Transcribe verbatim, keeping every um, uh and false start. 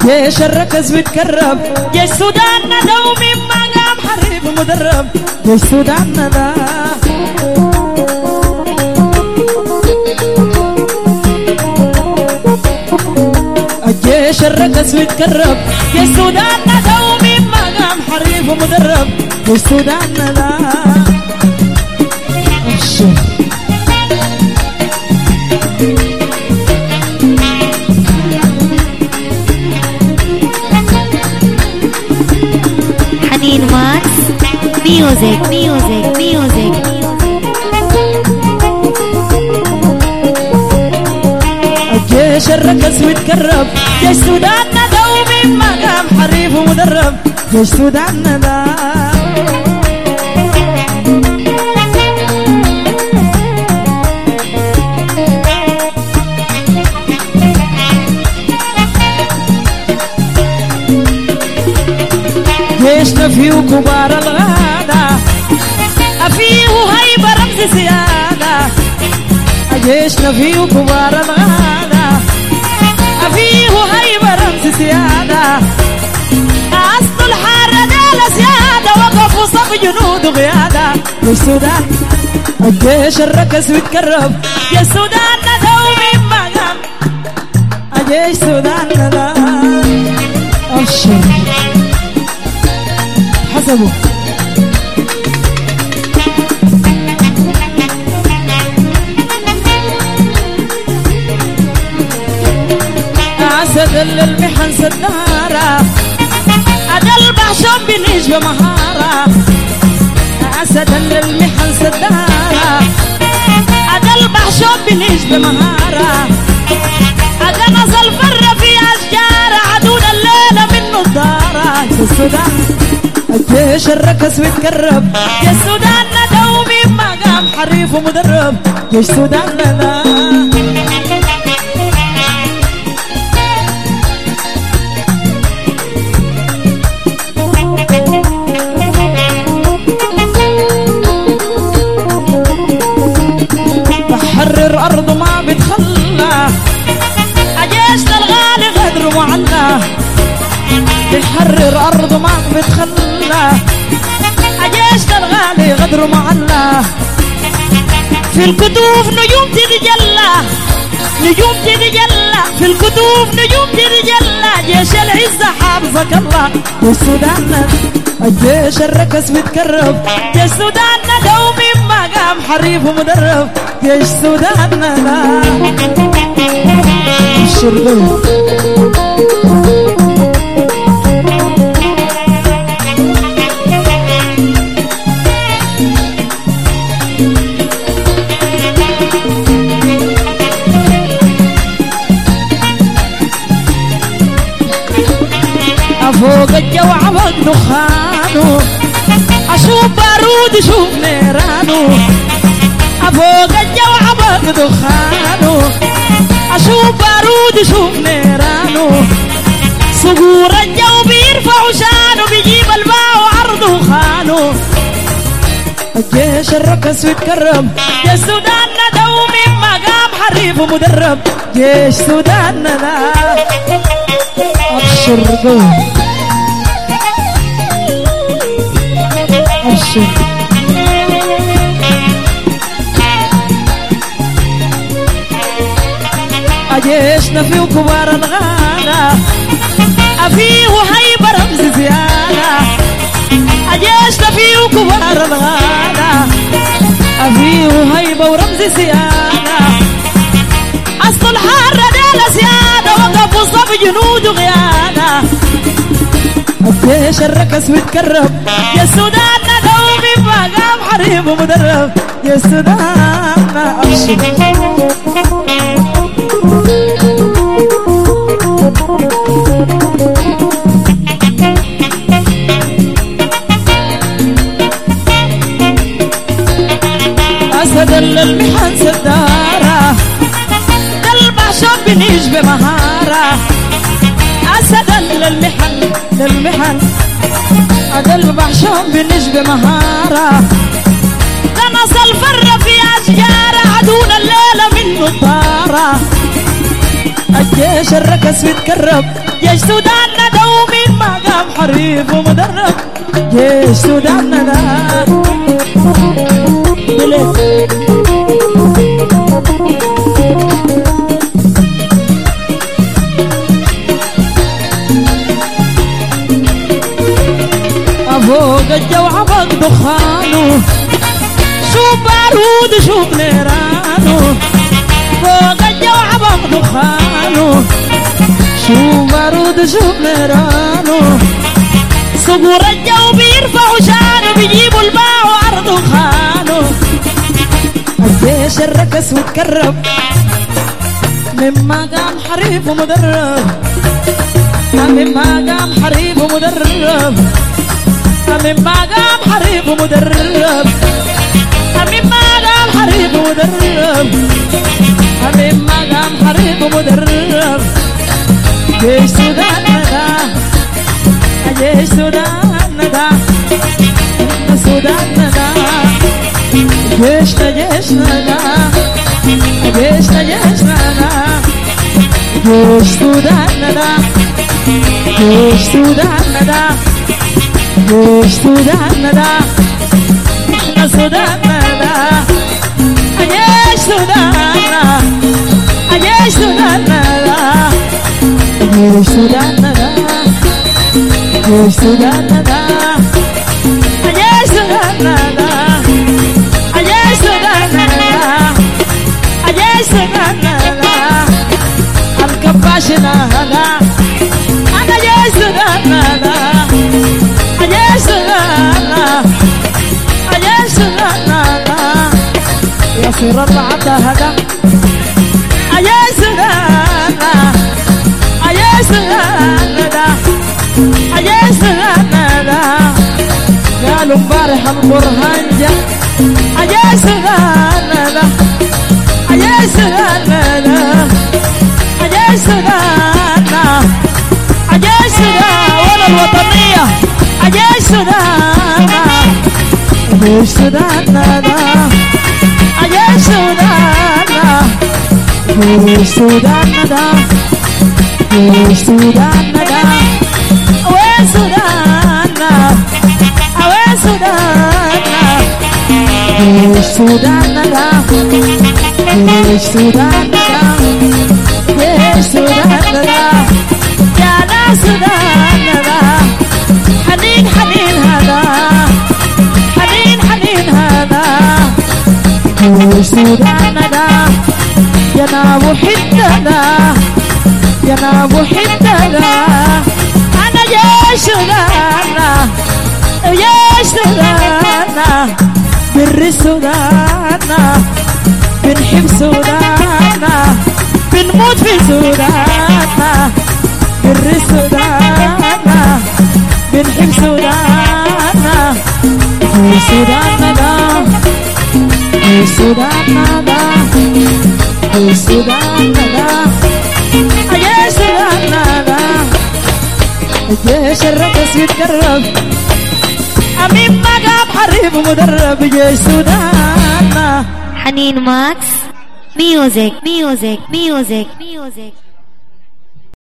الجيش الركز بيتكرب، جيش سوداننا دومي ما قام حريف مدرب، جيش سوداننا ده الجيش الركز بيتكرب، جيش سوداننا دومي ما قام حريف مدرب، جيش سوداننا ده حنين ماكس ميوزك ميوزك ميوزك الجيش الركز بيتكرب، جيش سوداننا دومي ما قام حريف ومدرب، جيش سوداننا ده جيشنا فيه كبار الغادة، فيه هيبة رمز سيادة، جيشنا فيه كبار الغادة، فيه هيبة رمز سيادة، أصل الحارة ديل سيادة، وقفوا صف جنود وقيادة، جيش سودان الجيش الركز بيتكرب، جيش سوداننا دومي ما قام، جيش سوداننا ده أبشر حسبه أسد للمحن سدارة، أدل بحشم بنيش بمهارة، أسد للمحن سدارة، أدل بحشم بنيش بمهارة، أدل نزل فر في أشجار عدونا الليلة من نظارة، جيش السودان الجيش الركز بيتكرب، جيش سوداننا دومي ما قام حريف ومدرب، جيش سوداننا ده بحرر أرض ما بتخلى، جيشنا الغالي غدر معلى، بحرر أرض ما بتخلى، جيشنا الغالي غدر معلى، في الكتوف نجوم تتجلى، نجوم تتجلى، في الكتوف نجوم تتجلى، جيش العزة حافظك الله، جيش سوداننا الجيش الركز بيتكرب، جيش سوداننا دومي ما قام حريف ومدرب، جيش سوداننا لا الشرقي فوق الجو عبق دخانه، أشوف بارود شوف نيرانه، فوق الجو عبق دخانه، أشوف بارود شوف نيرانه، صقور الجو بيرفع شانه، بيجيب الماء وعرضه خانه، الجيش الركز بيتكرب، جيش سوداننا دومي ما قام حريف ومدرب، جيش سوداننا لا أبشر قوم أبشر أجيشنا فيه كبار الغالة، أفيه هيبة رمز زيادة، أجيشنا فيه كبار الغالة، أفيه هيبة ورمز زيادة، أصل الحارة ديل سيادة، وقفوا صف جنود وقيادة، الجيش الركز بيتكرب، يا سوداننا دومي ما قام حريف ومدرب، يا سوداننا أبشر أسد للمحن سدارة، قلب عشان بنيش بمهارة، أسد للمحن للمحن، قلب عشان بنيش بمهارة، قنص الفر في أشجار عدونا الليلة من نظارة، جيش الركس ويتكرب جيش سوداننا دومين ما قام حريف ومدرب جيش سوداننا ده فوق الجو عبق دخانه شوف بارود شوف نيرانه فوق الجو عبق دخانه شوف بارود شوف نيرانه صقور الجو بيرفعوا شانه بيجيبوا الماء وعرضوا خانه الجيش الركس وتكرب مما قام حريف ومدرب مما قام حريف ومدرب مما قام حريف ومدرب مما قام حريف ومدرب مما قام حريف ومدرب جيش سوداننا ده جيش سوداننا ده سوداننا ده جيشنا جيشنا ده جيشنا جيشنا ده جيش سوداننا ده جيش سوداننا ده جيش سوداننا ده احنا سوداننا ده جيش سوداننا جيش سوداننا ده جيش سوداننا ده جيش سوداننا ده جيش سوداننا ده جيش سوداننا ده جيش سوداننا ده الكباشنا هذا انا جيش سوداننا ده جيش سوداننا جيش سوداننا يا صور العبد هذا جيش سوداننا جيش سوداننا جيش سوداننا قالوا امبارح البرهان جاء جيش سوداننا جيش سوداننا جيش سوداننا جيش سوداننا ولا الوطنية جيش سوداننا جيش سوداننا جيش سوداننا جيش سوداننا جيش سوداننا وين سوداننا وين سوداننا جيش سوداننا جيش سوداننا جيش سوداننا يا ناس سوداننا حنين حنين هذا حنين حنين هذا جيش سوداننا يا نابو حدنا يا نابو حدنا أنا جيش سوداننا جيش سوداننا بر سوداننا بنحب سوداننا بنموت في سوداننا بر سوداننا بنحب سوداننا في سوداننا في سوداننا في سوداننا جيش سوداننا جيش الرقص يتقرب أمين ما قام حريف ومدرب جيش سوداننا حنين ماكس ميوزك ميوزك ميوزك ميوزك